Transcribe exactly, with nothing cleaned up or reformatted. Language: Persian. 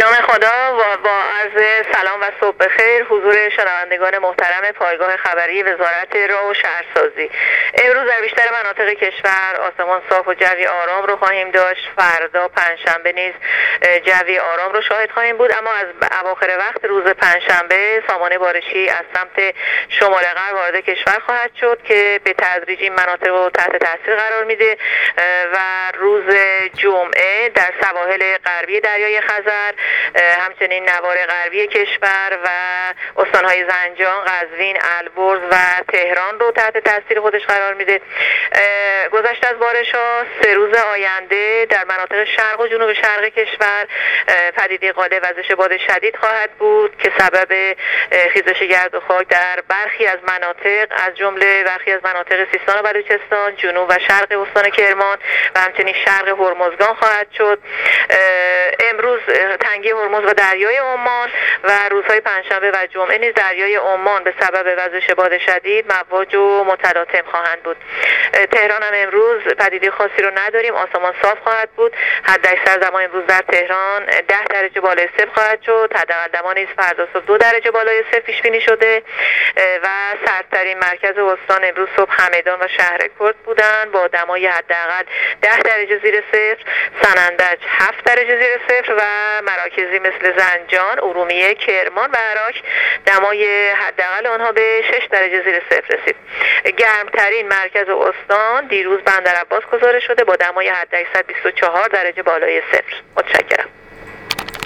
نام خدا و با عرض سلام و صبح بخیر حضور شنوندگان محترم پایگاه خبری وزارت راه و شهرسازی. امروز در بیشتر مناطق کشور آسمان صاف و جوی آرام رو خواهیم داشت. فردا پنجشنبه نیز جوی آرام رو شاهد خواهیم بود، اما از اواخر وقت روز پنجشنبه سامانه بارشی از سمت شمال غرب وارد کشور خواهد شد که به تدریج این مناطق رو تحت تاثیر قرار میده و روز جمعه در سواحل غربی دریای خزر، همچنین نوار غربی کشور و استانهای زنجان، قزوین، البرز و تهران رو تحت تاثیر خودش قرار میده. گذشته از بارش‌ها سه روز آینده در مناطق شرق و جنوب شرق کشور پدیده غالب وزش باد شدید خواهد بود که سبب خیزش گرد و خاک در برخی از مناطق از جمله برخی از مناطق سیستان و بلوچستان، جنوب و شرق استان کرمان و همچنین شرق هرمزگان خواهد شد. امروز تنگی هرمز و دریای عمان و روزهای پنجشنبه و جمعه نیز دریای عمان به سبب وزش باد شدید مواج و متلاطم خواهند بود. تهران هم امروز پدیده خاصی رو نداریم، آسمان صاف خواهد بود. حداکثر دما امروز در تهران ده درجه بالای صفر خواهد شد. حداقل دما نیز فردا صبح دو درجه بالای صفر پیش بینی شده و سردترین مرکز استان امروز صبح همدان و شهرکرد بودند با دمای حداقل ده درجه زیر صفر، سنندج هفت درجه زیر صفر و مراکزی مثل زنجان، ارومیه، کرمان و عراق دمای حداقل آنها به شش درجه زیر صفر رسید. گرمترین مرکز استان دیروز بندرعباس گزارش شده با دمای حداکثر بیست و چهار درجه بالای صفر. متشکرم.